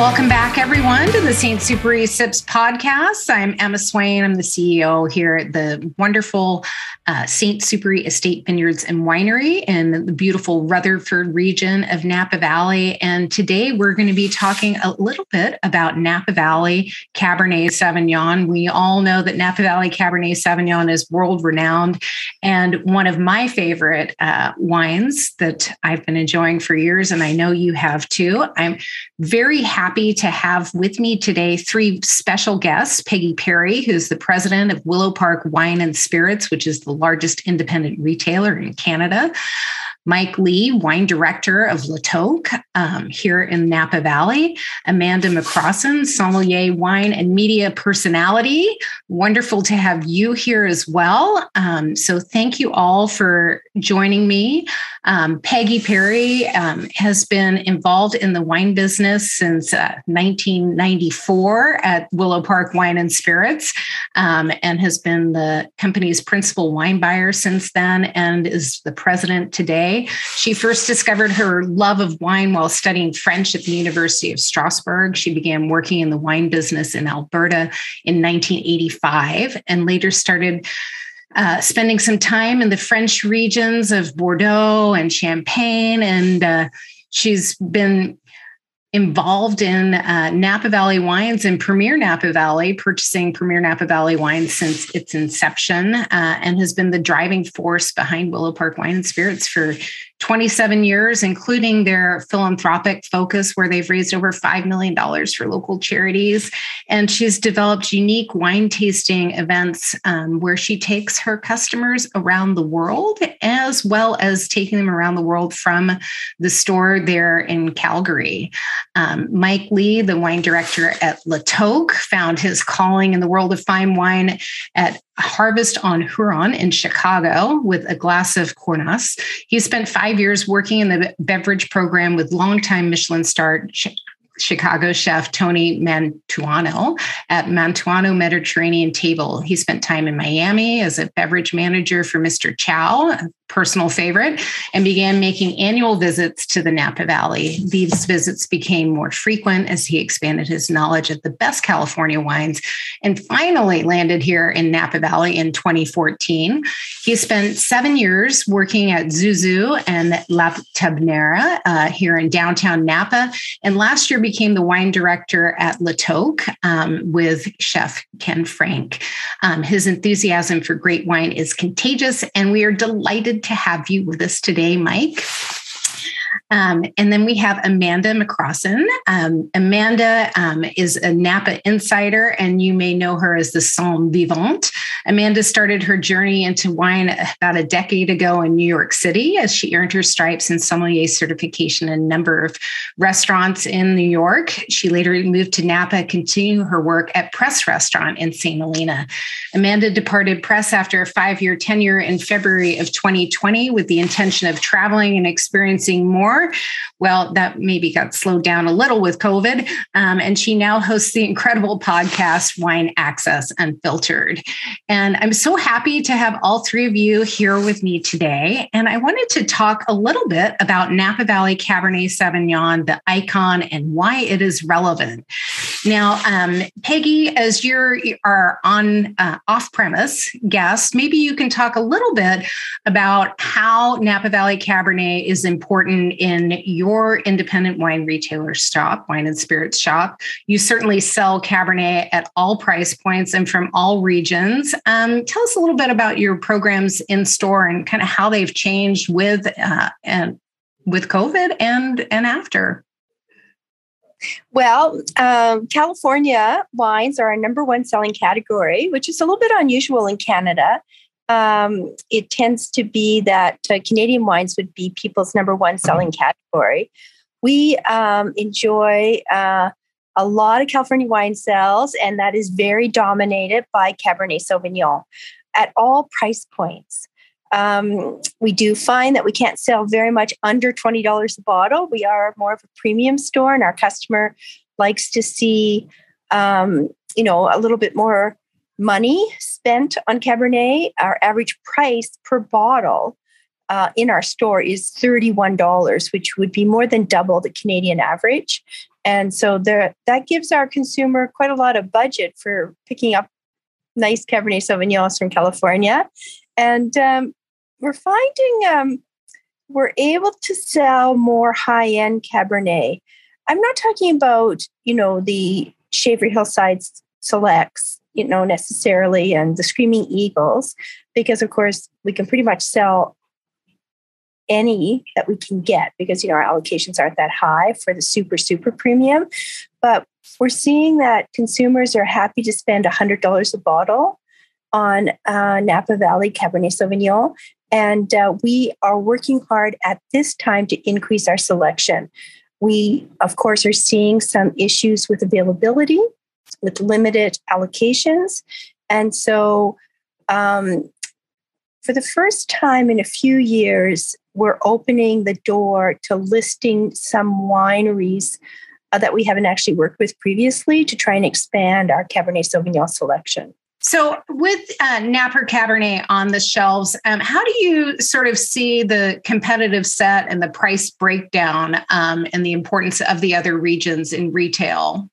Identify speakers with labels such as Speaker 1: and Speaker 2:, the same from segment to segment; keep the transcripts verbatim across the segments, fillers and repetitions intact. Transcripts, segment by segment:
Speaker 1: Welcome back, everyone, to the Saint Superi Sips podcast. I'm Emma Swain. I'm the C E O here at the wonderful uh, Saint Superi Estate Vineyards and Winery in the beautiful Rutherford region of Napa Valley. And today we're going to be talking a little bit about Napa Valley Cabernet Sauvignon. We all know that Napa Valley Cabernet Sauvignon is world-renowned and one of my favorite uh, wines that I've been enjoying for years, and I know you have too. I'm very happy to have with me today three special guests: Peggy Perry, who's the president of Willow Park Wine and Spirits, which is the largest independent retailer in Canada; Mike Lee, wine director of Le Toque um, here in Napa Valley; Amanda McCrossin, sommelier, wine, and media personality. Wonderful to have you here as well. Um, so thank you all for joining me. Um, Peggy Perry um, has been involved in the wine business since uh, nineteen ninety-four at Willow Park Wine and Spirits, um, and has been the company's principal wine buyer since then, and is the president today. She first discovered her love of wine while studying French at the University of Strasbourg. She began working in the wine business in Alberta in nineteen eighty-five, and later started Uh, spending some time in the French regions of Bordeaux and Champagne. And uh, she's been involved in uh, Napa Valley Wines and Premier Napa Valley, purchasing Premier Napa Valley wines since its inception, uh, and has been the driving force behind Willow Park Wine and Spirits for twenty-seven years, including their philanthropic focus, where they've raised over five million dollars for local charities. And she's developed unique wine tasting events um, where she takes her customers around the world, as well as taking them around the world from the store there in Calgary. Um, Mike Lee, the wine director at Le Toque, found his calling in the world of fine wine at Harvest on Huron in Chicago with a glass of Cornas. He spent five years working in the beverage program with longtime Michelin star Chicago chef Tony Mantuano at Mantuano Mediterranean Table. He spent time in Miami as a beverage manager for Mister Chow, a personal favorite, and began making annual visits to the Napa Valley. These visits became more frequent as he expanded his knowledge of the best California wines, and finally landed here in Napa Valley in twenty fourteen. He spent seven years working at Zuzu and La Tabnera uh, here in downtown Napa, and last year became the wine director at Le Toque um, with chef Ken Frank. Um, his enthusiasm for great wine is contagious, and we are delighted to have you with us today, Mike. Um, and then we have Amanda McCrossin. Um, Amanda um, is a Napa insider, and you may know her as the Somme Vivante. Amanda started her journey into wine about a decade ago in New York City, as she earned her stripes and sommelier certification in a number of restaurants in New York. She later moved to Napa, continuing her work at Press Restaurant in Saint Helena. Amanda departed Press after a five-year tenure in February of twenty twenty with the intention of traveling and experiencing more. Well, that maybe got slowed down a little with COVID. Um, and she now hosts the incredible podcast, Wine Access Unfiltered. And I'm so happy to have all three of you here with me today. And I wanted to talk a little bit about Napa Valley Cabernet Sauvignon, the icon, and why it is relevant. Now, um, Peggy, as you're our on uh, off-premise guest, maybe you can talk a little bit about how Napa Valley Cabernet is important in your independent wine retailer shop, wine and spirits shop. You certainly sell Cabernet at all price points and from all regions. Um, tell us a little bit about your programs in store and kind of how they've changed with uh, and with COVID and and after.
Speaker 2: Well, um, California wines are our number one selling category, which is a little bit unusual in Canada. Um, it tends to be that uh, Canadian wines would be people's number one selling category. We um, enjoy uh, a lot of California wine sales, and that is very dominated by Cabernet Sauvignon at all price points. Um, we do find that we can't sell very much under twenty dollars a bottle. We are more of a premium store, and our customer likes to see, um, you know, a little bit more money spent on Cabernet. Our average price per bottle uh, in our store is thirty-one dollars, which would be more than double the Canadian average. And so there, that gives our consumer quite a lot of budget for picking up nice Cabernet Sauvignons from California. And um, we're finding um, we're able to sell more high-end Cabernet. I'm not talking about, you know, the Shaver Hillsides Selects, you know, necessarily, and the Screaming Eagles, because of course we can pretty much sell any that we can get because, you know, our allocations aren't that high for the super, super premium. But we're seeing that consumers are happy to spend one hundred dollars a bottle on uh, Napa Valley Cabernet Sauvignon. And uh, we are working hard at this time to increase our selection. We, of course, are seeing some issues with availability, with limited allocations. And so um, for the first time in a few years, we're opening the door to listing some wineries uh, that we haven't actually worked with previously to try and expand our Cabernet Sauvignon selection.
Speaker 1: So with uh, Napa Cabernet on the shelves, um, how do you sort of see the competitive set and the price breakdown um, and the importance of the other regions in retail?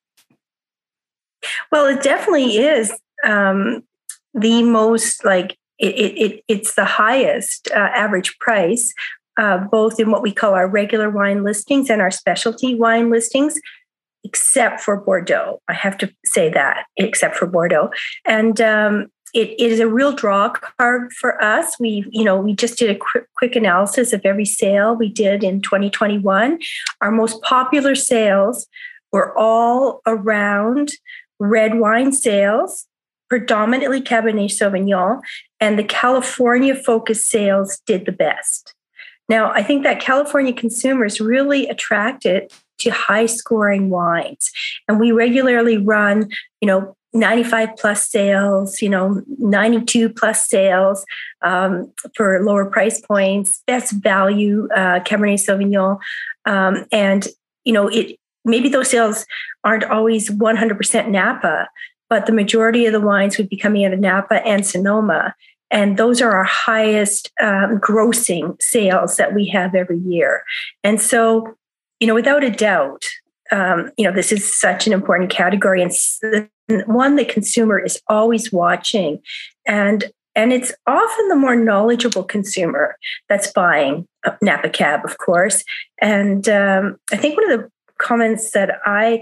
Speaker 3: Well, it definitely is um, the most, like, it, it, it's the highest uh, average price, uh, both in what we call our regular wine listings and our specialty wine listings, except for Bordeaux. I have to say that, except for Bordeaux. And um, it, it is a real draw card for us. We, you know, we just did a quick, quick analysis of every sale we did in twenty twenty-one. Our most popular sales were all around red wine sales, predominantly Cabernet Sauvignon, and the California-focused sales did the best. Now, I think that California consumers really attracted to high-scoring wines, and we regularly run, you know, ninety-five plus sales, you know, ninety-two plus sales um, for lower price points, best value uh, Cabernet Sauvignon, um, and you know, it maybe those sales aren't always one hundred percent Napa, but the majority of the wines would be coming out of Napa and Sonoma. And those are our highest um, grossing sales that we have every year. And so, you know, without a doubt, um, you know, this is such an important category and one the consumer is always watching. And and it's often the more knowledgeable consumer that's buying Napa Cab, of course. And um, I think one of the comments that I,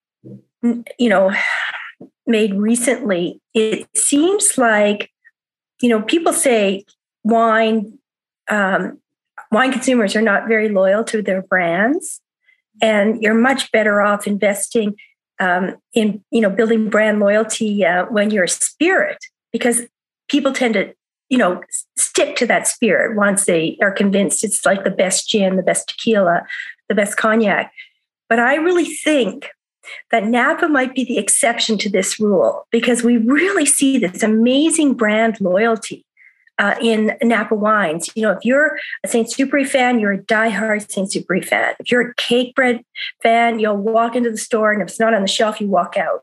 Speaker 3: you know, made recently, it seems like, you know, people say wine, um, wine consumers are not very loyal to their brands, and you're much better off investing um, in, you know, building brand loyalty uh, when you're a spirit, because people tend to, you know, stick to that spirit once they are convinced it's like the best gin, the best tequila, the best cognac. But I really think that Napa might be the exception to this rule, because we really see this amazing brand loyalty uh, in Napa wines. You know, if you're a Saint Superi fan, you're a diehard Saint Superi fan. If you're a Cakebread fan, you'll walk into the store, and if it's not on the shelf, you walk out.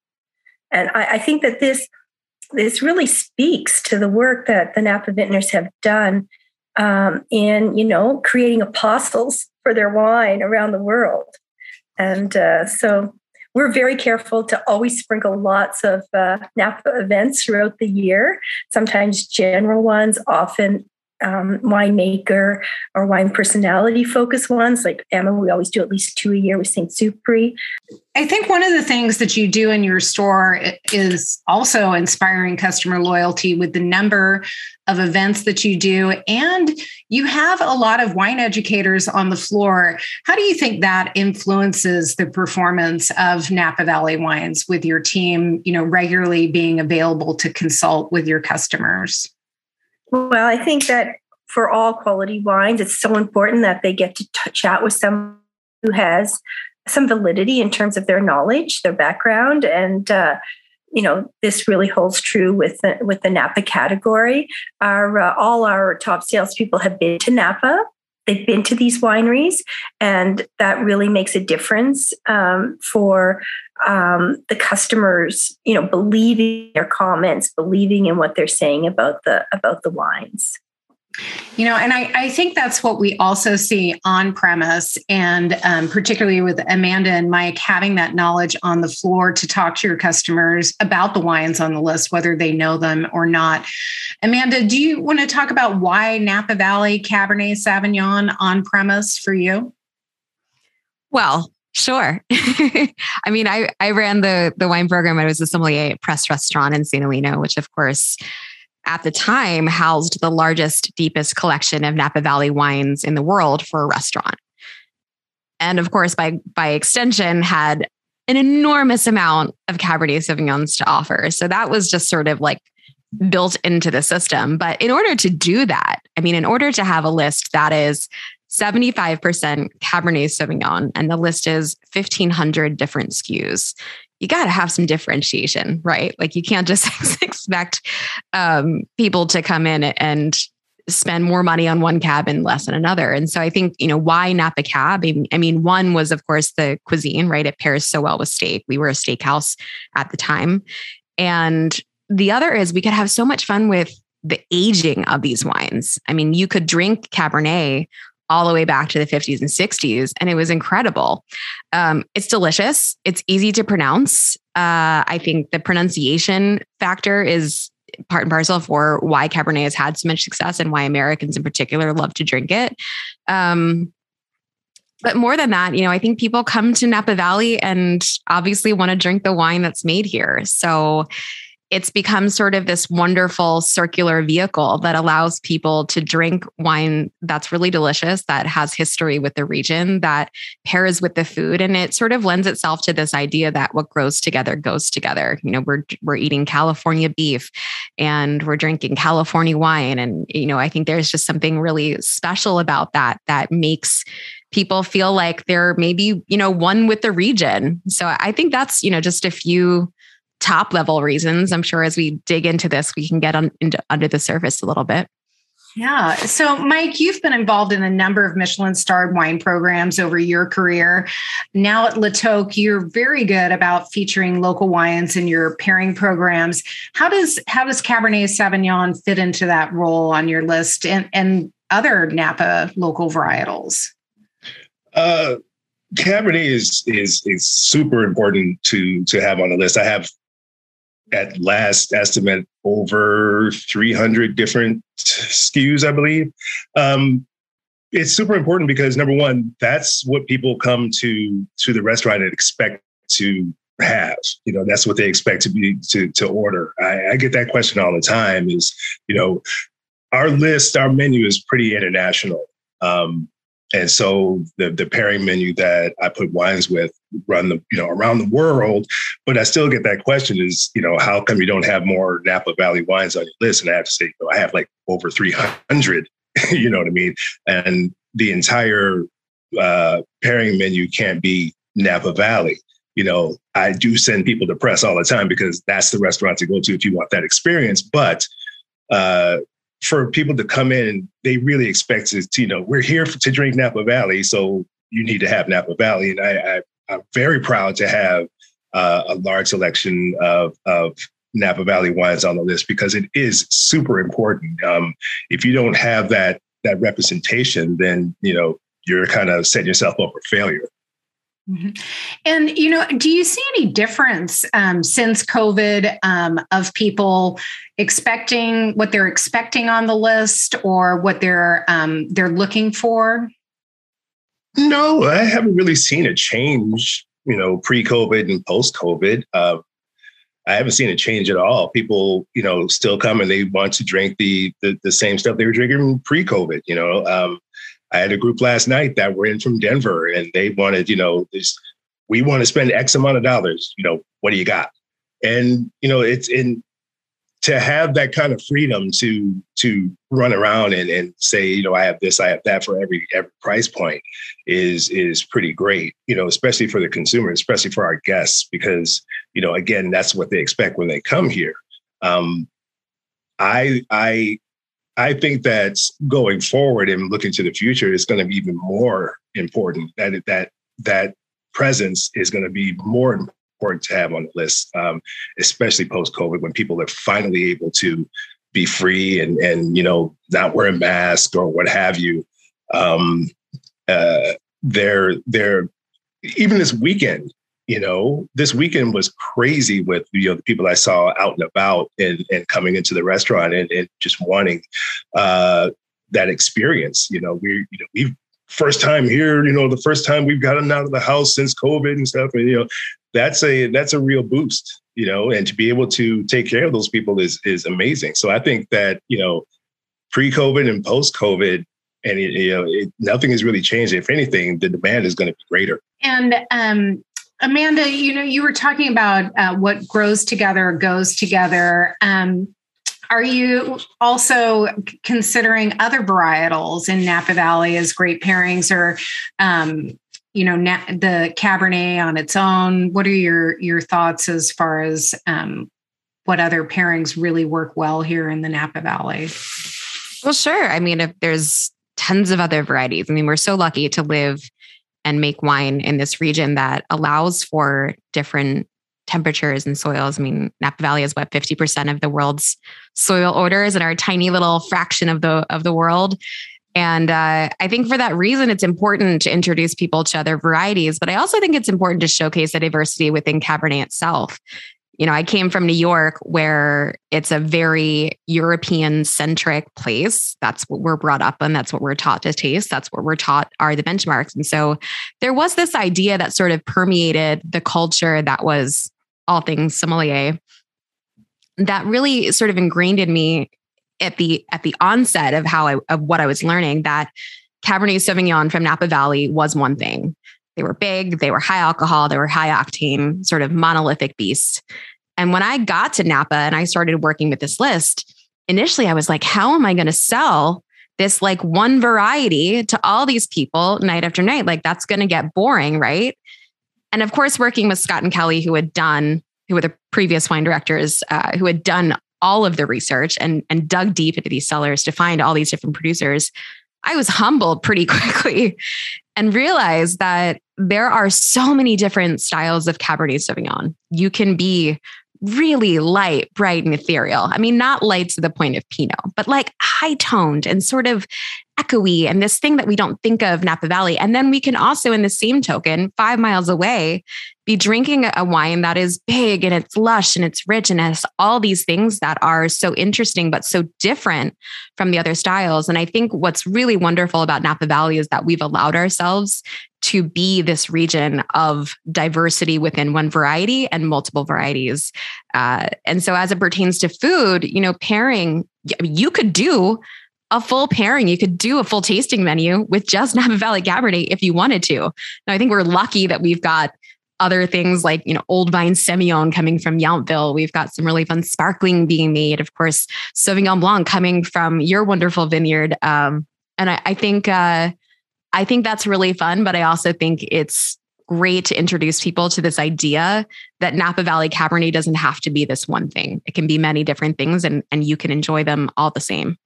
Speaker 3: And I, I think that this this really speaks to the work that the Napa vintners have done um, in, you know, creating apostles for their wine around the world. And uh, so we're very careful to always sprinkle lots of uh, Napa events throughout the year, sometimes general ones, often um, winemaker or wine personality focused ones. Like Emma, we always do at least two a year with Saint Superi.
Speaker 1: I think one of the things that you do in your store is also inspiring customer loyalty with the number of events that you do. And you have a lot of wine educators on the floor. How do you think that influences the performance of Napa Valley Wines with your team, you know, regularly being available to consult with your customers?
Speaker 3: Well, I think that for all quality wines, it's so important that they get to t- chat with someone who has some validity in terms of their knowledge, their background. And, uh, you know, this really holds true with the, with the Napa category. Our uh, all our top salespeople have been to Napa. They've been to these wineries, and that really makes a difference um, for um, the customers, you know, believing their comments, believing in what they're saying about the about the wines.
Speaker 1: You know, and I, I think that's what we also see on premise, and um, particularly with Amanda and Mike having that knowledge on the floor to talk to your customers about the wines on the list, whether they know them or not. Amanda, do you want to talk about why Napa Valley Cabernet Sauvignon on premise for you?
Speaker 4: Well, sure. I mean, I, I ran the, the wine program. I was a sommelier at Press Restaurant in Saint Helena, which of course, at the time housed the largest, deepest collection of Napa Valley wines in the world for a restaurant. And of course, by, by extension, had an enormous amount of Cabernet Sauvignons to offer. So that was just sort of like built into the system. But in order to do that, I mean, in order to have a list that is seventy-five percent Cabernet Sauvignon, and the list is fifteen hundred different S K Us, you got to have some differentiation, right? Like you can't just expect um, people to come in and spend more money on one cab and less on another. And so I think, you know, why Napa Cab? I mean, one was, of course, the cuisine, right? It pairs so well with steak. We were a steakhouse at the time. And the other is we could have so much fun with the aging of these wines. I mean, you could drink Cabernet all the way back to the fifties and sixties. And it was incredible. Um, it's delicious. It's easy to pronounce. Uh, I think the pronunciation factor is part and parcel for why Cabernet has had so much success and why Americans in particular love to drink it. Um, but more than that, you know, I think people come to Napa Valley and obviously want to drink the wine that's made here. So it's become sort of this wonderful circular vehicle that allows people to drink wine that's really delicious, that has history with the region, that pairs with the food. And it sort of lends itself to this idea that what grows together goes together. You know, we're, we're eating California beef and we're drinking California wine. And, you know, I think there's just something really special about that, that makes people feel like they're maybe, you know, one with the region. So I think that's, you know, just a few top level reasons. I'm sure as we dig into this, we can get on, into, under the surface a little bit.
Speaker 1: Yeah. So, Mike, you've been involved in a number of Michelin-starred wine programs over your career. Now at Le Toque, you're very good about featuring local wines in your pairing programs. How does how does Cabernet Sauvignon fit into that role on your list, and, and other Napa local varietals?
Speaker 5: Uh, Cabernet is is is super important to to have on the list. I have, at last estimate, over three hundred different S K Us, I believe. Um, it's super important because, number one, that's what people come to to the restaurant and expect to have. You know, that's what they expect to be to to order. I, I get that question all the time. Is, you know, our list, our menu is pretty international. Um, And so the the pairing menu that I put wines with run the you know around the world, but I still get that question is, you know, how come you don't have more Napa Valley wines on your list? And I have to say, you know, I have like over three hundred, you know what I mean? And the entire uh, pairing menu can't be Napa Valley. You know, I do send people to Press all the time because that's the restaurant to go to if you want that experience. But uh, for people to come in, they really expect to, you know, we're here to drink Napa Valley, so you need to have Napa Valley. And I, I, I'm very proud to have uh, a large selection of, of Napa Valley wines on the list because it is super important. Um, if you don't have that that representation, then, you know, you're kind of setting yourself up for failure.
Speaker 1: Mm-hmm. And, you know, do you see any difference um, since COVID um, of people expecting what they're expecting on the list or what they're um, they're looking for?
Speaker 5: No, I haven't really seen a change, you know, pre-COVID and post-COVID. Uh, I haven't seen a change at all. People, you know, still come and they want to drink the the, the same stuff they were drinking pre-COVID, you know. Um, I had a group last night that were in from Denver and they wanted, you know, this, we want to spend X amount of dollars, you know, what do you got? And, you know, it's in to have that kind of freedom to, to run around and, and say, you know, I have this, I have that for every, every price point is, is pretty great, you know, especially for the consumer, especially for our guests, because, you know, again, that's what they expect when they come here. Um, I, I, I think that going forward and looking to the future is going to be even more important. That that that presence is going to be more important to have on the list, um, especially post-COVID when people are finally able to be free and, and, you know, not wear a mask or what have you. Um, uh, they're, they're, even this weekend, you know, this weekend was crazy with, you know, the people I saw out and about and, and coming into the restaurant and, and just wanting uh, that experience. You know, we, you know, we've first time here, you know, the first time we've gotten out of the house since COVID and stuff. And, you know, that's a, that's a real boost, you know, and to be able to take care of those people is, is amazing. So I think that, you know, pre-COVID and post-COVID, and it, you know, it, nothing has really changed. If anything, the demand is going to be greater.
Speaker 1: And um, Amanda, you know, you were talking about uh, what grows together goes together. Um, are you also considering other varietals in Napa Valley as great pairings, or um, you know, na- the Cabernet on its own? What are your your thoughts as far as um, what other pairings really work well here in the Napa Valley?
Speaker 4: Well, sure. I mean, if there's tons of other varieties. I mean, we're so lucky to live and make wine in this region that allows for different temperatures and soils. I mean, Napa Valley is what fifty percent of the world's soil orders and our tiny little fraction of the of the world. And uh, I think for that reason, it's important to introduce people to other varieties. But I also think it's important to showcase the diversity within Cabernet itself. You know, I came from New York, where it's a very European-centric place. That's what we're brought up on. That's what we're taught to taste. That's what we're taught are the benchmarks. And so there was this idea that sort of permeated the culture that was all things sommelier that really sort of ingrained in me at the at the onset of how I of what I was learning, that Cabernet Sauvignon from Napa Valley was one thing. They were big, they were high alcohol, they were high octane, sort of monolithic beasts. And when I got to Napa and I started working with this list, initially I was like, how am I going to sell this like one variety to all these people night after night? Like, that's going to get boring, right? And of course, working with Scott and Kelly, who had done, who were the previous wine directors, uh, who had done all of the research and, and dug deep into these cellars to find all these different producers, I was humbled pretty quickly and realized that there are so many different styles of Cabernet Sauvignon. You can be really light, bright, and ethereal. I mean, not light to the point of Pinot, but like high toned and sort of echoey, and this thing that we don't think of Napa Valley. And then we can also, in the same token, five miles away, be drinking a wine that is big and it's lush and it's rich and has all these things that are so interesting, but so different from the other styles. And I think what's really wonderful about Napa Valley is that we've allowed ourselves to be this region of diversity within one variety and multiple varieties. Uh, and so as it pertains to food, you know, pairing, you could do a full pairing. You could do a full tasting menu with just Napa Valley Cabernet if you wanted to. Now, I think we're lucky that we've got other things like, you know, Old Vine Semillon coming from Yountville. We've got some really fun sparkling being made. Of course, Sauvignon Blanc coming from your wonderful vineyard. Um, and I, I think, uh, I think that's really fun, but I also think it's great to introduce people to this idea that Napa Valley Cabernet doesn't have to be this one thing. It can be many different things, and, and you can enjoy them all the same.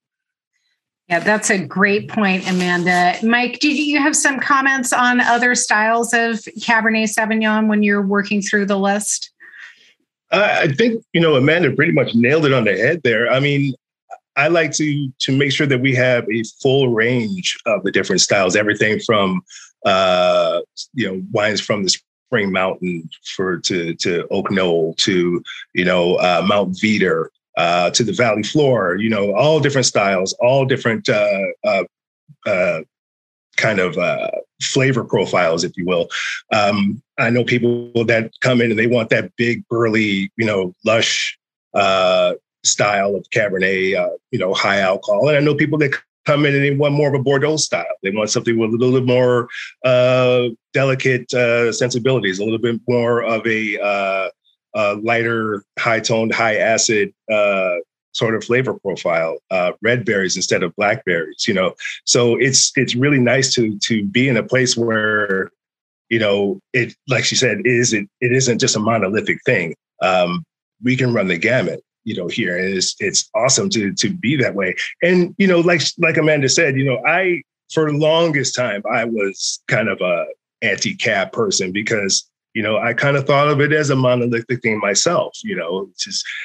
Speaker 1: Yeah, that's a great point, Amanda. Mike, did you have some comments on other styles of Cabernet Sauvignon when you're working through the list?
Speaker 5: Uh, I think, you know, Amanda pretty much nailed it on the head there. I mean, I like to to make sure that we have a full range of the different styles, everything from, uh, you know, wines from the Spring Mountain for to to Oak Knoll to, you know, uh, Mount Veeder. Uh, to the Valley Floor, you know, all different styles, all different uh, uh, uh, kind of uh, flavor profiles, if you will. Um, I know people that come in and they want that big, burly, you know, lush uh, style of Cabernet, uh, you know, high alcohol. And I know people that come in and they want more of a Bordeaux style. They want something with a little bit more uh, delicate uh, sensibilities, a little bit more of a uh, Uh, lighter, high-toned, high-acid uh, sort of flavor profile, uh, red berries instead of blackberries. You know, so it's it's really nice to to be in a place where, you know, it, like she said, it isn't it isn't just a monolithic thing. Um, we can run the gamut, you know, here, and it's it's awesome to to be that way. And you know, like like Amanda said, you know, I for the longest time I was kind of a anti-cab person because, you know, I kind of thought of it as a monolithic thing myself. You know, it's just,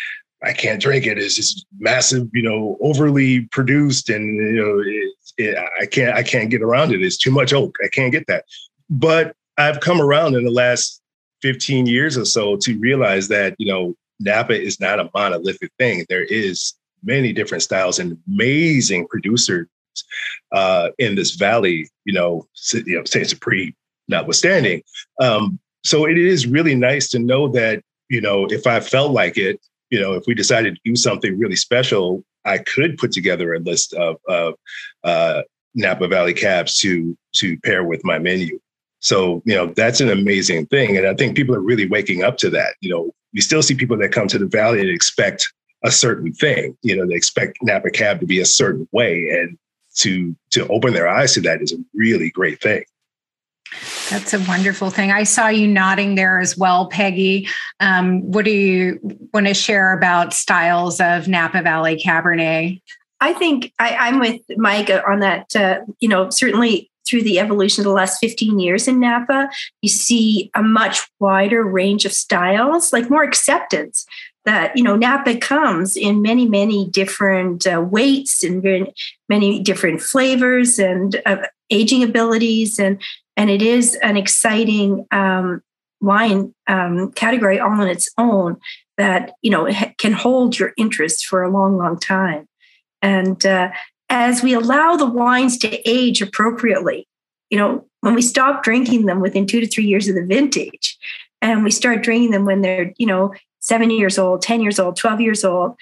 Speaker 5: I can't drink it. It's just massive, you know, overly produced, and you know, it, it, I can't, I can't get around it. It's too much oak. I can't get that. But I've come around in the last fifteen years or so to realize that, you know, Napa is not a monolithic thing. There is many different styles and amazing producers uh, in this valley, you know, you know, Saint Cyprien notwithstanding. Um, so it is really nice to know that, you know, if I felt like it, you know, if we decided to do something really special, I could put together a list of, of uh, Napa Valley cabs to to pair with my menu. So, you know, that's an amazing thing. And I think people are really waking up to that. You know, we still see people that come to the valley and expect a certain thing. You know, they expect Napa cab to be a certain way. And to to open their eyes to that is a really great thing.
Speaker 1: That's a wonderful thing. I saw you nodding there as well, Peggy. Um, what do you want to share about styles of Napa Valley Cabernet?
Speaker 3: I think I, I'm with Mike on that. Uh, you know, certainly through the evolution of the last fifteen years in Napa, you see a much wider range of styles, like more acceptance that, you know, Napa comes in many, many different uh, weights and very, many different flavors and uh, aging abilities. And And it is an exciting um, wine um, category all on its own that, you know, can hold your interest for a long, long time. And uh, as we allow the wines to age appropriately, you know, when we stop drinking them within two to three years of the vintage, and we start drinking them when they're, you know, seven years old, ten years old, twelve years old,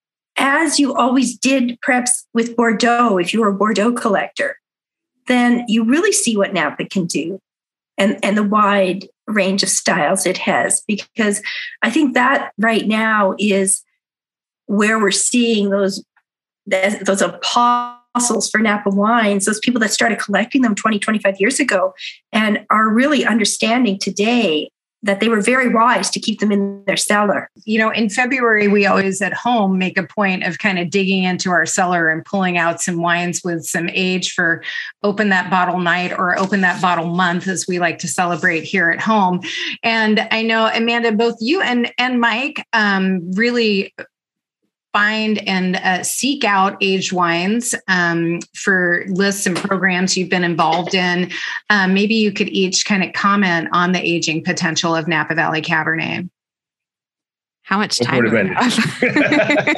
Speaker 3: as you always did perhaps with Bordeaux, if you were a Bordeaux collector, then you really see what Napa can do and, and the wide range of styles it has. Because I think that right now is where we're seeing those, those apostles for Napa wines, those people that started collecting them twenty, twenty-five years ago and are really understanding today that they were very wise to keep them in their cellar.
Speaker 1: You know, in February, we always at home make a point of kind of digging into our cellar and pulling out some wines with some age for open that bottle night or open that bottle month, as we like to celebrate here at home. And I know, Amanda, both you and, and Mike um, really find and uh, seek out aged wines um, for lists and programs you've been involved in. Um, maybe you could each kind of comment on the aging potential of Napa Valley Cabernet.
Speaker 4: How much time do we have?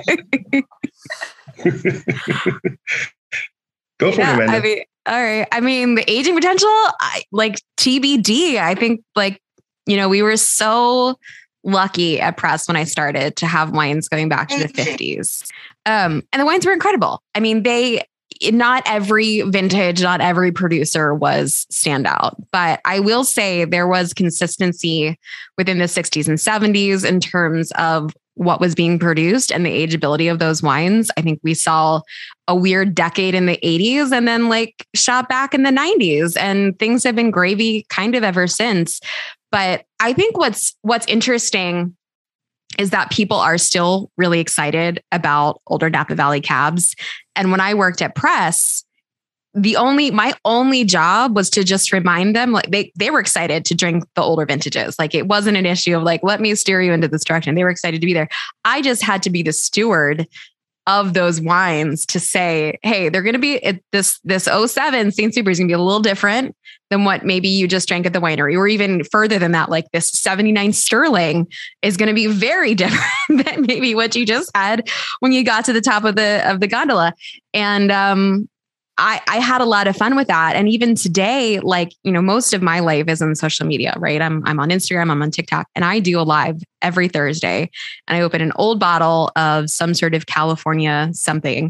Speaker 5: Go for
Speaker 4: yeah,
Speaker 5: it, Amanda.
Speaker 4: I mean, all right. I mean, the aging potential, I, like T B D, I think, like, you know, we were so lucky at Press when I started to have wines going back to the fifties. Um, and the wines were incredible. I mean, they, not every vintage, not every producer was standout, but I will say there was consistency within the sixties and seventies in terms of what was being produced and the ageability of those wines. I think we saw a weird decade in the eighties and then like shot back in the nineties, and things have been gravy kind of ever since. But I think what's what's interesting is that people are still really excited about older Napa Valley cabs. And when I worked at Press, the only my only job was to just remind them, like they they were excited to drink the older vintages. Like it wasn't an issue of like, let me steer you into this direction. They were excited to be there. I just had to be the steward of those wines to say, hey, they're going to be it, this this oh seven Saint Cyprien is going to be a little different than what maybe you just drank at the winery, or even further than that, like this seventy-nine Sterling is going to be very different than maybe what you just had when you got to the top of the of the gondola. And um, I, I had a lot of fun with that. And even today, like, you know, most of my life is on social media, right? I'm I'm on Instagram, I'm on TikTok, and I do a live every Thursday. And I open an old bottle of some sort of California something,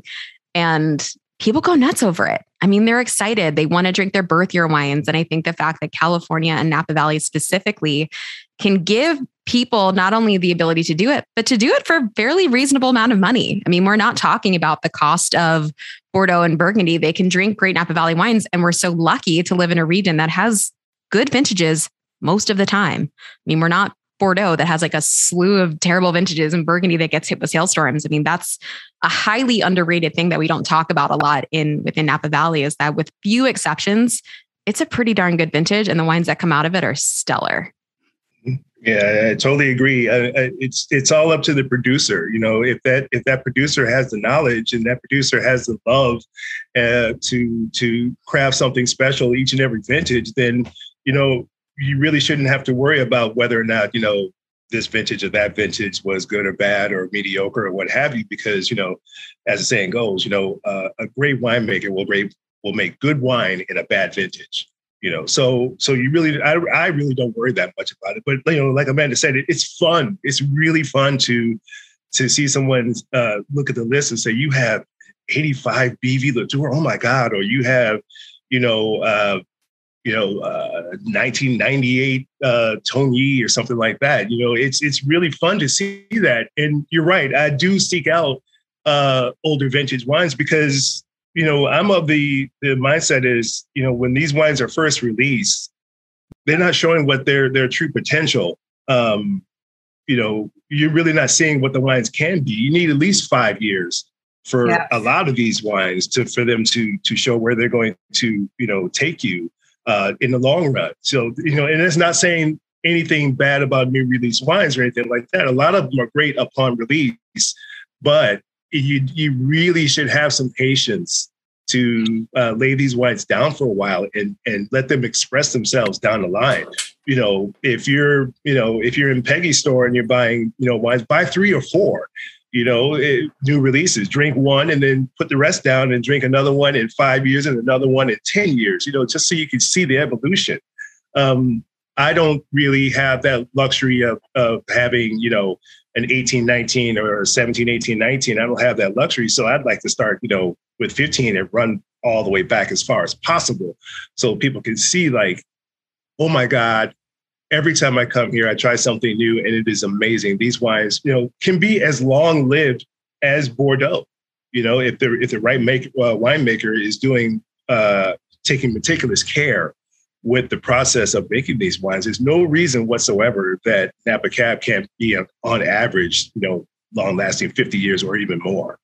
Speaker 4: and people go nuts over it. I mean, they're excited. They want to drink their birth year wines. And I think the fact that California and Napa Valley specifically can give people not only the ability to do it, but to do it for a fairly reasonable amount of money. I mean, we're not talking about the cost of Bordeaux and Burgundy. They can drink great Napa Valley wines. And we're so lucky to live in a region that has good vintages most of the time. I mean, we're not Bordeaux that has like a slew of terrible vintages, and Burgundy that gets hit with hailstorms. I mean, that's a highly underrated thing that we don't talk about a lot in within Napa Valley, is that with few exceptions, it's a pretty darn good vintage, and the wines that come out of it are stellar.
Speaker 5: Yeah, I totally agree. Uh, it's it's all up to the producer. You know, if that if that producer has the knowledge and that producer has the love uh, to to craft something special each and every vintage, then you know you really shouldn't have to worry about whether or not you know this vintage or that vintage was good or bad or mediocre or what have you. Because you know, as the saying goes, you know, uh, a great winemaker will make will make good wine in a bad vintage. You know, so so you really, I, I really don't worry that much about it. But you know, like Amanda said, it, it's fun. It's really fun to to see someone uh, look at the list and say, you have eighty-five B V Latour, oh my God, or you have, you know, uh, you know, uh, nineteen ninety-eight uh, Tony or something like that. You know, it's it's really fun to see that. And you're right, I do seek out uh, older vintage wines because you know, I'm of the, the mindset is, you know, when these wines are first released, they're not showing what their their true potential. Um, you know, you're really not seeing what the wines can be. You need at least five years for yeah. a lot of these wines to for them to to show where they're going to, you know, take you uh, in the long run. So, you know, and it's not saying anything bad about new release wines or anything like that. A lot of them are great upon release, but you you really should have some patience to uh, lay these wines down for a while and and let them express themselves down the line. You know, if you're you know if you're in Peggy's store and you're buying you know wines, buy three or four. You know, it, new releases. Drink one and then put the rest down and drink another one in five years and another one in ten years. You know, just so you can see the evolution. Um, I don't really have that luxury of of having you know. an eighteen, nineteen or seventeen, eighteen, nineteen. I don't have that luxury. So I'd like to start, you know, with fifteen and run all the way back as far as possible. So people can see like, oh my God, every time I come here, I try something new and it is amazing. These wines, you know, can be as long lived as Bordeaux. You know, if the, if the right make, uh, winemaker is doing, uh, taking meticulous care with the process of making these wines, there's no reason whatsoever that Napa Cab can't be on, on average, you know, long lasting fifty years or even more.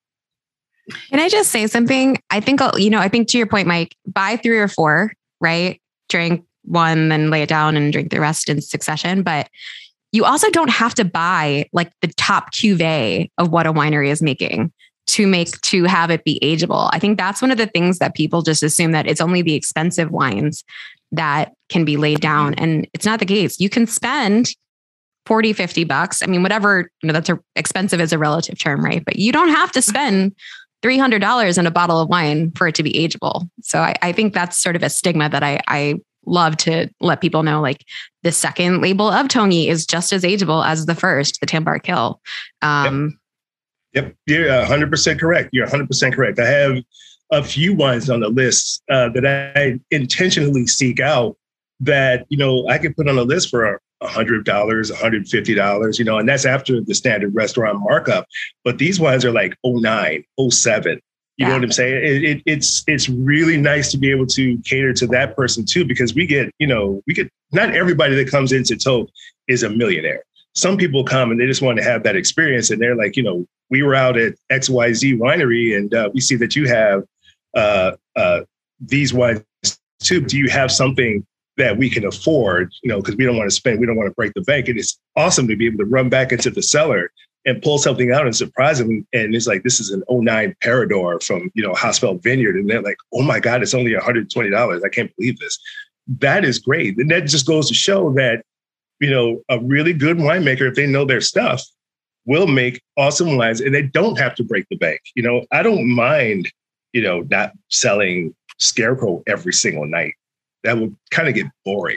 Speaker 4: Can I just say something? I think, you know, I think to your point, Mike, buy three or four, right? Drink one, then lay it down and drink the rest in succession. But you also don't have to buy like the top cuvee of what a winery is making to make, to have it be ageable. I think that's one of the things that people just assume, that it's only the expensive wines that can be laid down. And it's not the case. You can spend forty, fifty bucks. I mean, whatever, you know, that's a, expensive is a relative term, right? But you don't have to spend three hundred dollars in a bottle of wine for it to be ageable. So I, I think that's sort of a stigma that I, I love to let people know. Like the second label of Tony is just as ageable as the first, the Tambar Kill. Um,
Speaker 5: yep. yep, you're one hundred percent correct. You're one hundred percent correct. I have a few wines on the list uh, that I intentionally seek out that, you know, I can put on a list for one hundred dollars, one hundred fifty dollars, you know, and that's after the standard restaurant markup. But these wines are like oh nine, oh seven. You yeah. know what I'm saying? It, it, it's it's really nice to be able to cater to that person too, because we get, you know, we get, not everybody that comes into Toke is a millionaire. Some people come and they just want to have that experience. And they're like, you know, we were out at X Y Z winery and uh, we see that you have uh, uh, these wines too. Do you have something that we can afford, you know, because we don't want to spend, we don't want to break the bank. And it's awesome to be able to run back into the cellar and pull something out and surprise them. And it's like, this is an oh nine Parador from, you know, Hosfeld Vineyard. And they're like, oh my God, it's only one hundred twenty dollars. I can't believe this. That is great. And that just goes to show that, you know, a really good winemaker, if they know their stuff, will make awesome wines and they don't have to break the bank. You know, I don't mind, you know, not selling Scarecrow every single night. That would kind of get boring.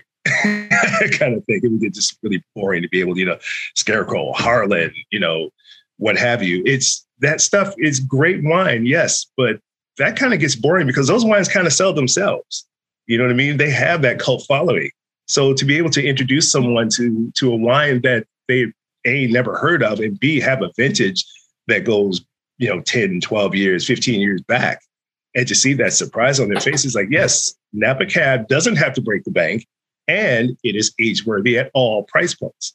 Speaker 5: I kind of think it would get just really boring to be able to, you know, Scarecrow, Harlan, you know, what have you. It's that stuff is great wine, yes, but that kind of gets boring because those wines kind of sell themselves. You know what I mean? They have that cult following. So to be able to introduce someone to to a wine that they A, never heard of, and B, have a vintage that goes, you know, ten, twelve years, fifteen years back, and to see that surprise on their faces, like, yes, Napa Cab doesn't have to break the bank, and it is age-worthy at all price points.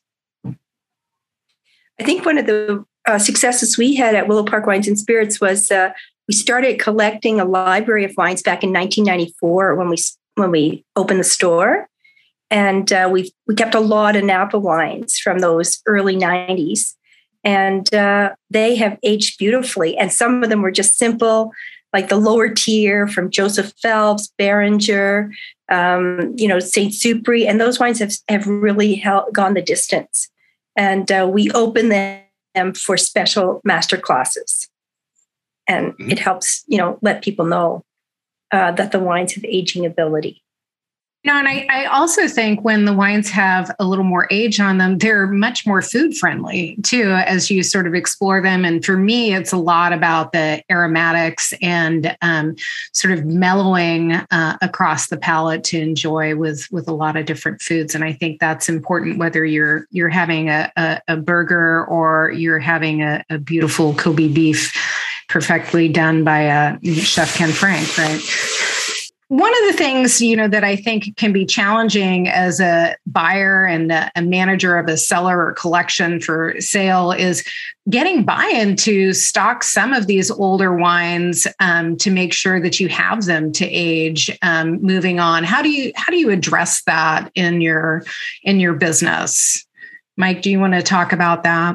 Speaker 3: I think one of the uh, successes we had at Willow Park Wines and Spirits was uh, we started collecting a library of wines back in nineteen ninety-four when we when we opened the store. And uh, we we kept a lot of Napa wines from those early nineties. And uh, they have aged beautifully. And some of them were just simple, like the lower tier from Joseph Phelps, Beringer, um, you know, Saint Supri. And those wines have, have really held, gone the distance. And uh, we open them for special master classes. And it helps, you know, let people know uh, that the wines have aging ability.
Speaker 1: You know, and I, I also think when the wines have a little more age on them, they're much more food friendly too, as you sort of explore them. And for me, it's a lot about the aromatics and um, sort of mellowing uh, across the palate to enjoy with with a lot of different foods. And I think that's important, whether you're you're having a, a, a burger or you're having a, a beautiful Kobe beef perfectly done by uh, Chef Ken Frank, right? One of the things, you know, that I think can be challenging as a buyer and a, a manager of a cellar or collection for sale is getting buy-in to stock some of these older wines um, to make sure that you have them to age um, moving on. How do you how do you address that in your in your business? Mike, do you want to talk about that?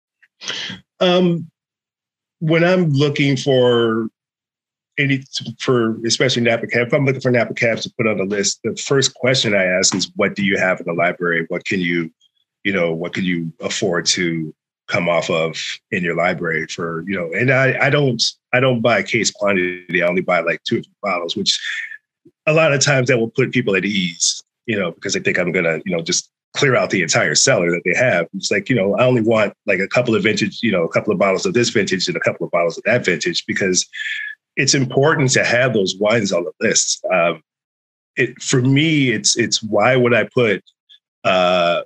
Speaker 5: Um, when I'm looking for Any, for especially Napa Cab, if I'm looking for Napa Cabs to put on the list, the first question I ask is, what do you have in the library? What can you, you know, what can you afford to come off of in your library for, you know, and I, I don't, I don't buy case quantity. I only buy like two or three bottles, which a lot of times that will put people at ease, you know, because they think I'm going to, you know, just clear out the entire cellar that they have. It's like, you know, I only want like a couple of vintage, you know, a couple of bottles of this vintage and a couple of bottles of that vintage, because it's important to have those wines on the list. Um, it, for me, it's it's why would I put uh,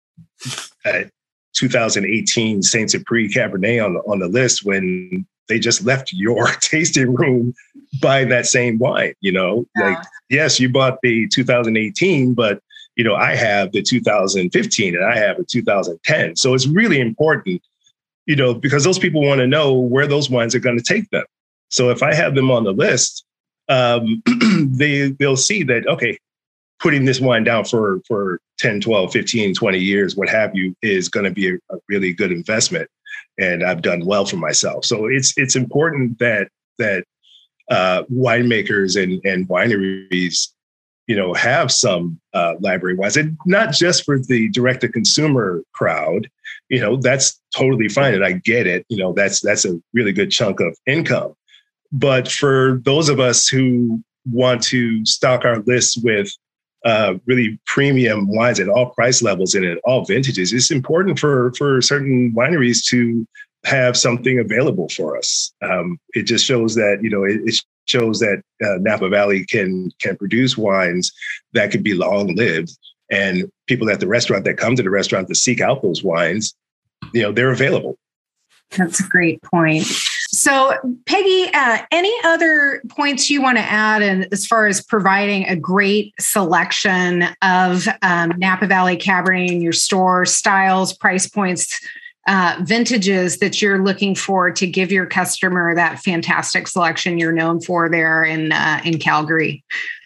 Speaker 5: a two thousand eighteen Saint Supri Cabernet on the, on the list when they just left your tasting room buying that same wine? You know, yeah. Like, yes, you bought the two thousand eighteen, but you know, I have the two thousand fifteen and I have a two thousand ten. So it's really important, you know, because those people want to know where those wines are going to take them. So if I have them on the list, um, they, they'll see that, okay, putting this wine down for, for ten, twelve, fifteen, twenty years, what have you, is going to be a, a really good investment. And I've done well for myself. So it's it's important that that uh, winemakers and, and wineries, you know, have some uh, library wines, and not just for the direct-to-consumer crowd. You know, that's totally fine, and I get it. You know, that's that's a really good chunk of income. But for those of us who want to stock our lists with uh, really premium wines at all price levels and at all vintages, it's important for, for certain wineries to have something available for us. Um, it just shows that, you know, it, it shows that uh, Napa Valley can can produce wines that could be long-lived, and people at the restaurant that come to the restaurant to seek out those wines, you know, they're available.
Speaker 1: That's a great point. So, Peggy, uh, any other points you want to add in, as far as providing a great selection of um, Napa Valley Cabernet in your store, styles, price points, uh, vintages that you're looking for to give your customer that fantastic selection you're known for there in uh, in Calgary?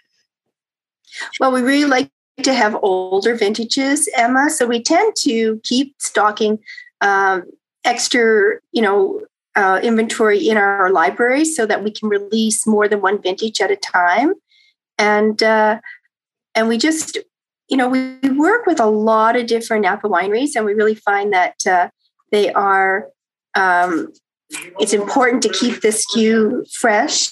Speaker 2: Well, we really like to have older vintages, Emma. So we tend to keep stocking um, extra, you know, Uh, inventory in our library so that we can release more than one vintage at a time. And uh, and we just, you know, we, we work with a lot of different Napa wineries, and we really find that uh, they are, um, it's important to keep the S K U fresh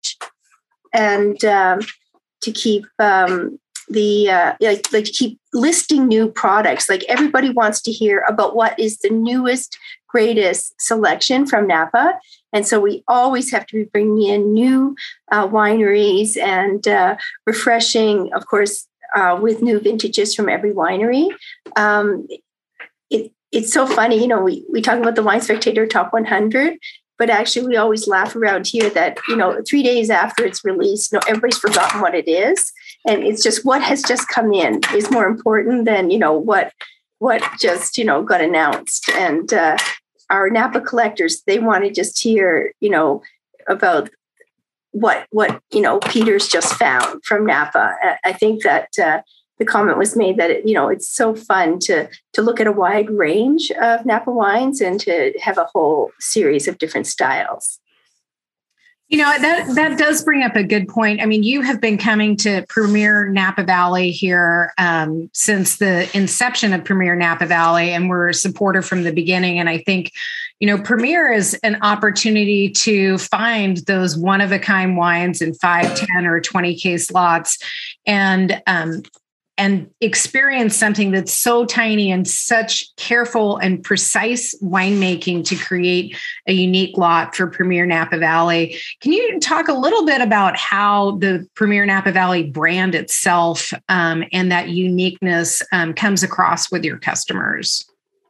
Speaker 2: and um, to keep um, the, uh, like, like to keep listing new products. Like, everybody wants to hear about what is the newest, greatest selection from Napa. And so we always have to be bringing in new uh, wineries and uh, refreshing, of course, uh, with new vintages from every winery. Um, it, it's so funny, you know, we, we talk about the Wine Spectator Top one hundred, but actually we always laugh around here that, you know, three days after it's released, you know, everybody's forgotten what it is. And it's just what has just come in is more important than, you know, what what just, you know, got announced. And uh, our Napa collectors, they want to just hear, you know, about what, what, you know, Peter's just found from Napa. I think that uh,
Speaker 3: the comment was made that it, you know, it's so fun to to look at a wide range of Napa wines and to have a whole series of different styles.
Speaker 1: You know, that that does bring up a good point. I mean, you have been coming to Premier Napa Valley here um, since the inception of Premier Napa Valley, and we're a supporter from the beginning. And I think, you know, Premier is an opportunity to find those one-of-a-kind wines in five, ten, or twenty case lots, and um, and experience something that's so tiny and such careful and precise winemaking to create a unique lot for Premier Napa Valley. Can you talk a little bit about how the Premier Napa Valley brand itself um, and that uniqueness um, comes across with your customers?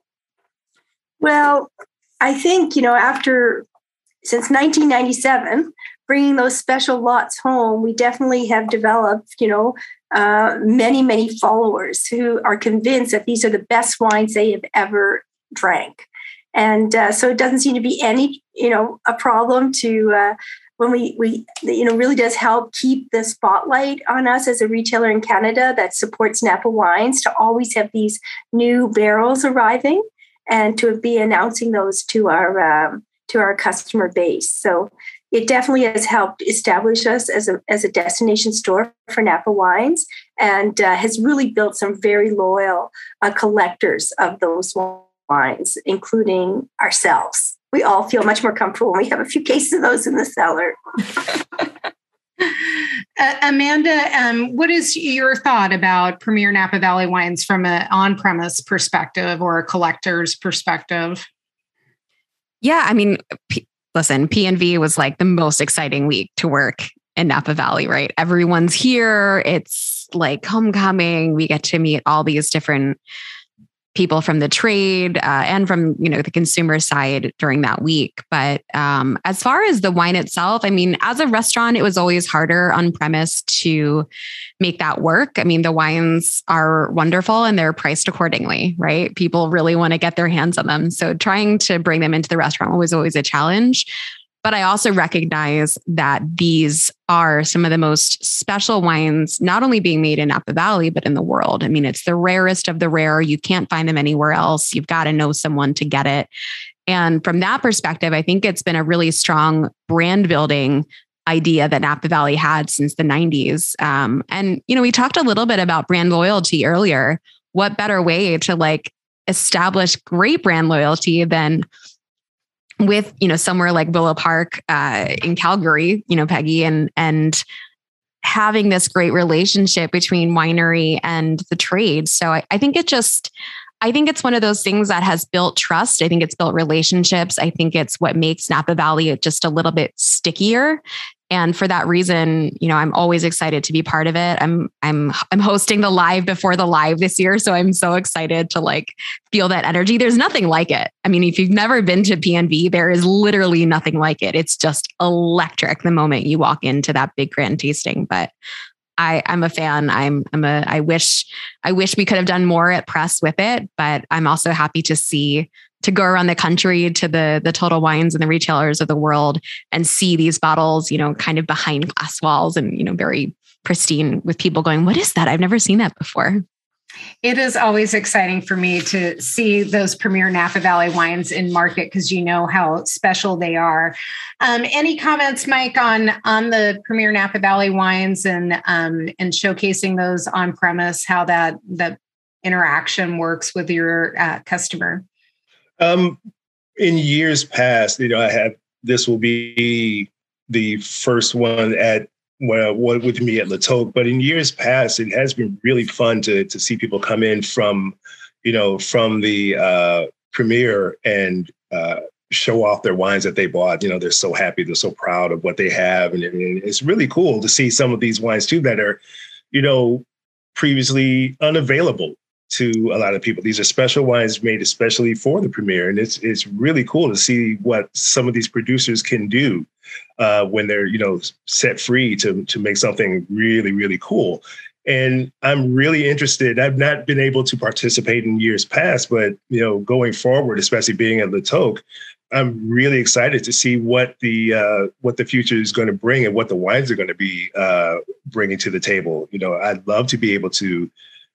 Speaker 3: Well, I think, you know, after, since nineteen ninety-seven, bringing those special lots home, we definitely have developed, you know, uh, many, many followers who are convinced that these are the best wines they have ever drank. And uh, so it doesn't seem to be any, you know, a problem to, uh, when we, we, you know, really does help keep the spotlight on us as a retailer in Canada that supports Napa wines, to always have these new barrels arriving and to be announcing those to our, um, to our customer base. So it definitely has helped establish us as a as a destination store for Napa wines, and uh, has really built some very loyal uh, collectors of those wines, including ourselves. We all feel much more comfortable when we have a few cases of those in the cellar.
Speaker 1: uh, Amanda, um, what is your thought about Premier Napa Valley wines from an on-premise perspective or a collector's perspective?
Speaker 4: Yeah, I mean, P- listen, P N V was like the most exciting week to work in Napa Valley, right? Everyone's here. It's like homecoming. We get to meet all these different people from the trade uh, and from, you know, the consumer side during that week. But um, as far as the wine itself, I mean, as a restaurant, it was always harder on premise to make that work. I mean, the wines are wonderful and they're priced accordingly, right? People really want to get their hands on them. So trying to bring them into the restaurant was always a challenge. But I also recognize that these are some of the most special wines, not only being made in Napa Valley, but in the world. I mean, it's the rarest of the rare. You can't find them anywhere else. You've got to know someone to get it. And from that perspective, I think it's been a really strong brand building idea that Napa Valley had since the nineties. Um, and, you know, we talked a little bit about brand loyalty earlier. What better way to like establish great brand loyalty than with, you know, somewhere like Villa Park uh, in Calgary, you know, Peggy, and and having this great relationship between winery and the trade. So I, I think it just, I think it's one of those things that has built trust. I think it's built relationships. I think it's what makes Napa Valley just a little bit stickier. And for that reason, you know, I'm always excited to be part of it. I'm I'm I'm hosting the live before the live this year, so I'm so excited to like feel that energy. There's nothing like it. I mean, if you've never been to P N V, there is literally nothing like it. It's just electric the moment you walk into that big grand tasting. But I, I'm a fan. I'm I'm a I wish I wish we could have done more at press with it, but I'm also happy to see to go around the country to the the Total Wines and the retailers of the world and see these bottles, you know, kind of behind glass walls and, you know, very pristine, with people going, what is that? I've never seen that before.
Speaker 1: It is always exciting for me to see those Premier Napa Valley wines in market, because you know how special they are. Um, any comments, Mike, on on the Premier Napa Valley wines and um, and showcasing those on premise, how that that interaction works with your uh, customer?
Speaker 5: Um, in years past, you know, I have this will be the first one at well, with me at Le Toque, but in years past, it has been really fun to to see people come in from, you know, from the uh, premiere and uh, show off their wines that they bought. You know, they're so happy, they're so proud of what they have, and, and it's really cool to see some of these wines too that are, you know, previously unavailable to a lot of people. These are special wines made especially for the premiere, and it's it's really cool to see what some of these producers can do uh, when they're, you know, set free to to make something really, really cool. And I'm really interested. I've not been able to participate in years past, but, you know, going forward, especially being at Le Toque, I'm really excited to see what the uh, what the future is going to bring and what the wines are going to be uh, bringing to the table. You know, I'd love to be able to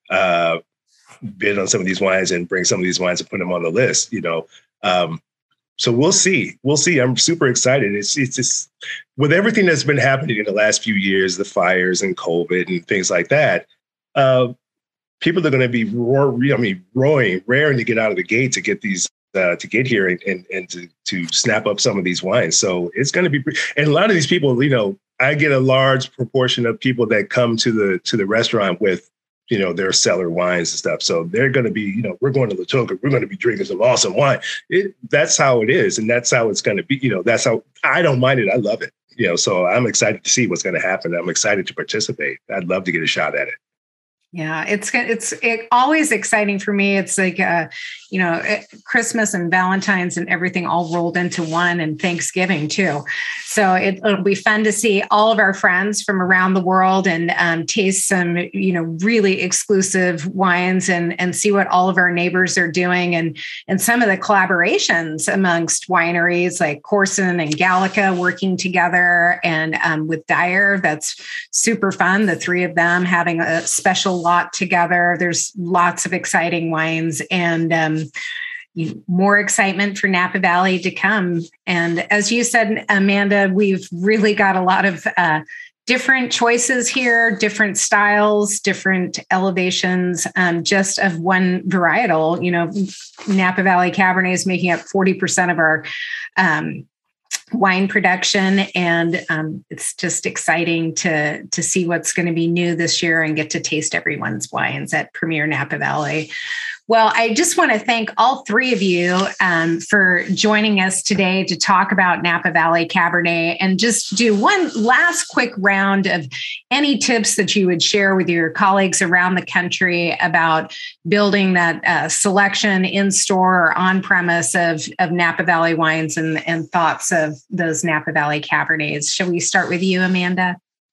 Speaker 5: uh, bid on some of these wines and bring some of these wines and put them on the list, you know. Um, so we'll see. We'll see. I'm super excited. It's it's just with everything that's been happening in the last few years, the fires and COVID and things like that. Uh, people are going to be roar, I mean, roaring, raring to get out of the gate to get these uh, to get here and and, and to to snap up some of these wines. So it's going to be, and a lot of these people, you know, I get a large proportion of people that come to the to the restaurant with, you know, their cellar wines and stuff. So they're going to be, you know, we're going to Latoka, we're going to be drinking some awesome wine. It, that's how it is. And that's how it's going to be. You know, that's how I don't mind it. I love it. You know, so I'm excited to see what's going to happen. I'm excited to participate. I'd love to get a shot at it.
Speaker 1: Yeah, it's it's it, always exciting for me. It's like, uh, you know, it, Christmas and Valentine's and everything all rolled into one, and Thanksgiving too. So it, it'll be fun to see all of our friends from around the world and um, taste some, you know, really exclusive wines and and see what all of our neighbors are doing, and and some of the collaborations amongst wineries like Corson and Gallica working together, and um, with Dyer, that's super fun. The three of them having a special lot together. There's lots of exciting wines, and um, you, more excitement for Napa Valley to come. And as you said, Amanda, we've really got a lot of uh, different choices here, different styles, different elevations, um, just of one varietal. You know, Napa Valley Cabernet is making up forty percent of our um, wine production. And um, it's just exciting to, to see what's going to be new this year and get to taste everyone's wines at Premier Napa Valley. Well, I just want to thank all three of you um, for joining us today to talk about Napa Valley Cabernet, and just do one last quick round of any tips that you would share with your colleagues around the country about building that uh, selection in store or on premise of, of Napa Valley wines, and, and thoughts of those Napa Valley Cabernets. Shall we start with you, Amanda?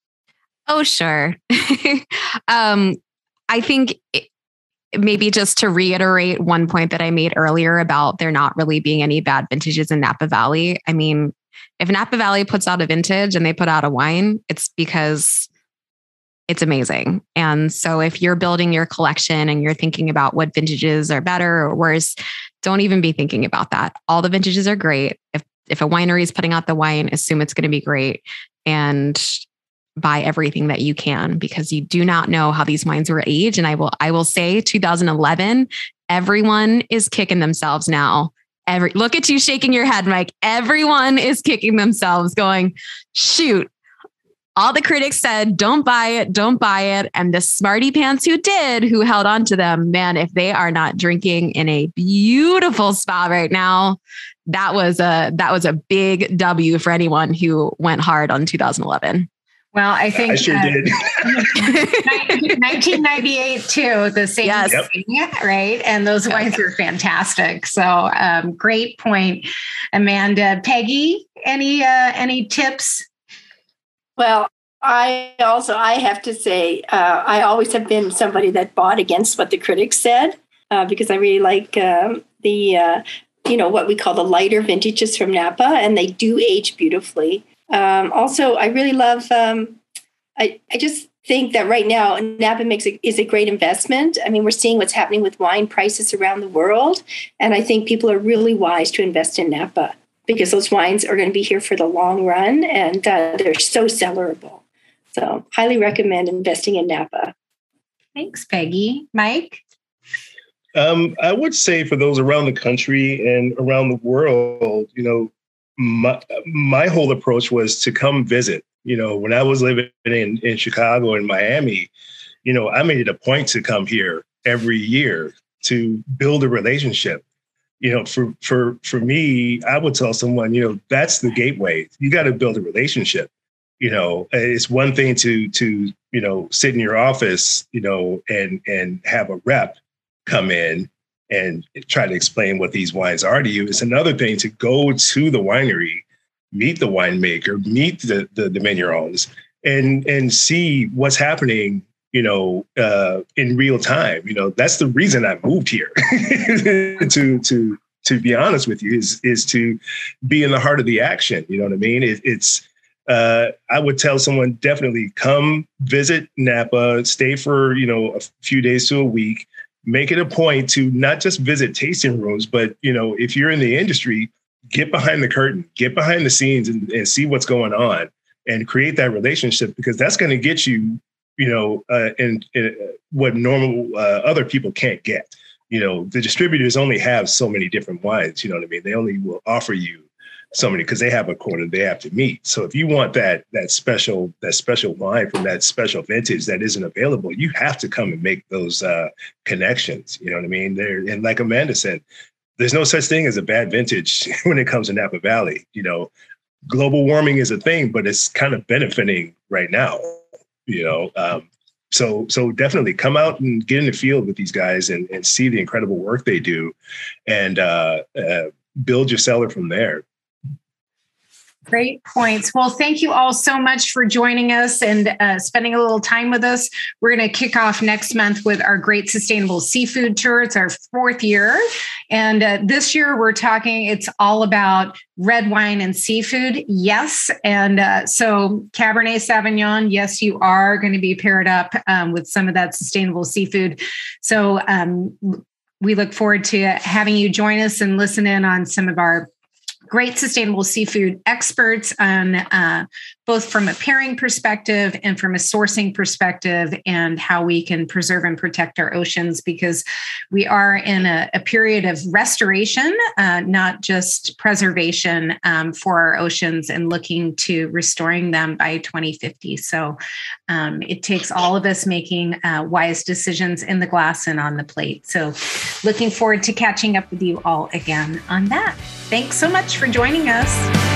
Speaker 4: Oh, sure. um, I think it, maybe just to reiterate one point that I made earlier about there not really being any bad vintages in Napa Valley. I mean, if Napa Valley puts out a vintage and they put out a wine, it's because it's amazing. And so if you're building your collection and you're thinking about what vintages are better or worse, don't even be thinking about that. All the vintages are great. If if a winery is putting out the wine, assume it's going to be great, and buy everything that you can, because you do not know how these wines were aged. And I will, I will say two thousand eleven, everyone is kicking themselves now. Every, look at you shaking your head, Mike. Everyone is kicking themselves going, shoot, all the critics said, don't buy it, don't buy it. And the smarty pants who did, who held on to them, man, if they are not drinking in a beautiful spot right now, that was a, that was a big W for anyone who went hard on two thousand eleven.
Speaker 1: Well, I think
Speaker 5: I sure
Speaker 1: uh,
Speaker 5: did.
Speaker 1: nineteen ninety-eight too, the same
Speaker 4: yes.
Speaker 1: thing, right? And those wines are fantastic. So um, great point, Amanda. Peggy, any uh, any tips?
Speaker 3: Well, I also, I have to say, uh, I always have been somebody that bought against what the critics said, uh, because I really like um, the, uh, you know, what we call the lighter vintages from Napa, and they do age beautifully. Um, also, I really love, um, I, I just think that right now, Napa makes a, is a great investment. I mean, we're seeing what's happening with wine prices around the world. And I think people are really wise to invest in Napa, because those wines are going to be here for the long run, and uh, they're so sellerable. So highly recommend investing in Napa.
Speaker 1: Thanks, Peggy. Mike?
Speaker 5: Um, I would say for those around the country and around the world, you know, My, my whole approach was to come visit. You know, when I was living in, in Chicago and Miami, you know, I made it a point to come here every year to build a relationship. You know, for for for me, I would tell someone, you know, that's the gateway. You got to build a relationship. You know, it's one thing to to, you know, sit in your office, you know, and and have a rep come in and try to explain what these wines are to you. It's another thing to go to the winery, meet the winemaker, meet the the, the vignerons, and and see what's happening, you know, uh, in real time. You know, that's the reason I moved here. to to to be honest with you, is is to be in the heart of the action. You know what I mean? It, it's uh, I would tell someone definitely come visit Napa, stay for, you know, a few days to a week, make it a point to not just visit tasting rooms, but, you know, if you're in the industry, get behind the curtain, get behind the scenes and, and see what's going on and create that relationship, because that's going to get you, you know, uh, in, in what normal uh, other people can't get. You know, the distributors only have so many different wines, you know what I mean? They only will offer you so many because they have a quota they have to meet. So if you want that that special that special wine from that special vintage that isn't available, you have to come and make those uh, connections. You know what I mean? There, and like Amanda said, there's no such thing as a bad vintage when it comes to Napa Valley. You know, global warming is a thing, but it's kind of benefiting right now. You know, um, so so definitely come out and get in the field with these guys and, and see the incredible work they do, and uh, uh, build your cellar from there.
Speaker 1: Great points. Well, thank you all so much for joining us and uh, spending a little time with us. We're going to kick off next month with our Great Sustainable Seafood Tour. It's our fourth year. And uh, this year we're talking, it's all about red wine and seafood. Yes. And uh, so Cabernet Sauvignon, yes, you are going to be paired up um, with some of that sustainable seafood. So um, we look forward to having you join us and listen in on some of our great sustainable seafood experts on uh, both from a pairing perspective and from a sourcing perspective, and how we can preserve and protect our oceans, because we are in a, a period of restoration, uh, not just preservation um, for our oceans, and looking to restoring them by twenty fifty. So um, it takes all of us making uh, wise decisions in the glass and on the plate. So looking forward to catching up with you all again on that. Thanks so much for joining us.